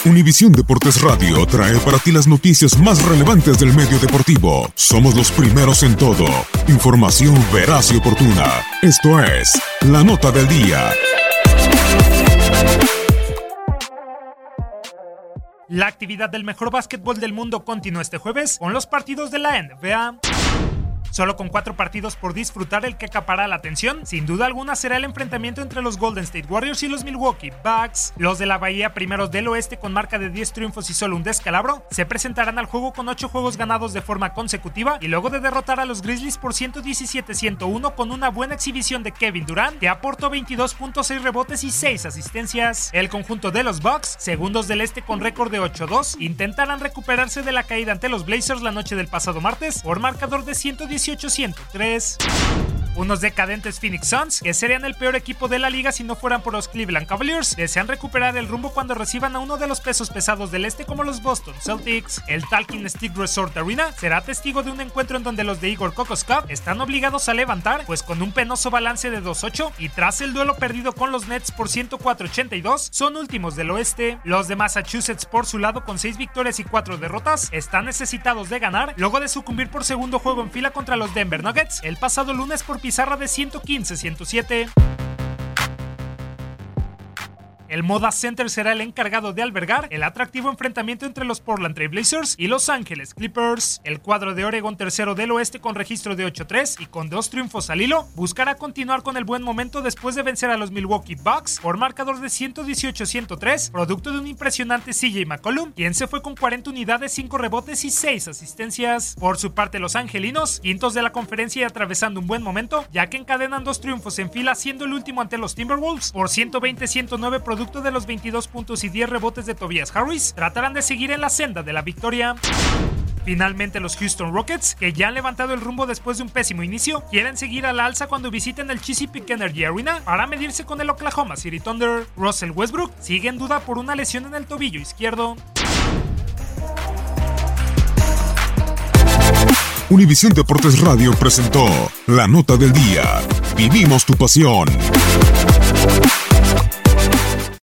Univisión Deportes Radio trae para ti las noticias más relevantes del medio deportivo. Somos los primeros en todo. Información veraz y oportuna. Esto es La Nota del Día. La actividad del mejor básquetbol del mundo continúa este jueves con los partidos de la NBA. Solo con 4 partidos por disfrutar, el que acapará la atención, sin duda alguna, será el enfrentamiento entre los Golden State Warriors y los Milwaukee Bucks. Los de la Bahía, primeros del oeste con marca de 10 triunfos y solo un descalabro, se presentarán al juego con 8 juegos ganados de forma consecutiva y luego de derrotar a los Grizzlies por 117-101 con una buena exhibición de Kevin Durant, que aportó 22.6 rebotes y 6 asistencias. El conjunto de los Bucks, segundos del este con récord de 8-2, intentarán recuperarse de la caída ante los Blazers la noche del pasado martes por marcador de 118-103. Unos decadentes Phoenix Suns, que serían el peor equipo de la liga si no fueran por los Cleveland Cavaliers, desean recuperar el rumbo cuando reciban a uno de los pesos pesados del este como los Boston Celtics. El Talking Stick Resort Arena será testigo de un encuentro en donde los de Igor Kokoskov están obligados a levantar, pues con un penoso balance de 2-8 y tras el duelo perdido con los Nets por 104-82, son últimos del oeste. Los de Massachusetts, por su lado, con 6 victorias y 4 derrotas, están necesitados de ganar luego de sucumbir por segundo juego en fila contra los Denver Nuggets el pasado lunes por pizarra de 115-107. El Moda Center será el encargado de albergar el atractivo enfrentamiento entre los Portland Trail Blazers y Los Ángeles Clippers. El cuadro de Oregon, tercero del oeste con registro de 8-3 y con 2 triunfos al hilo, buscará continuar con el buen momento después de vencer a los Milwaukee Bucks por marcador de 118-103, producto de un impresionante CJ McCollum, quien se fue con 40 unidades, 5 rebotes y 6 asistencias. Por su parte, los angelinos, quintos de la conferencia y atravesando un buen momento, ya que encadenan 2 triunfos en fila, siendo el último ante los Timberwolves por 120-109, producto de los 22 puntos y 10 rebotes de Tobias Harris, tratarán de seguir en la senda de la victoria. Finalmente, los Houston Rockets, que ya han levantado el rumbo después de un pésimo inicio, quieren seguir a la alza cuando visiten el Chesapeake Energy Arena para medirse con el Oklahoma City Thunder. Russell Westbrook sigue en duda por una lesión en el tobillo izquierdo. Univisión Deportes Radio presentó La Nota del Día. Vivimos tu pasión.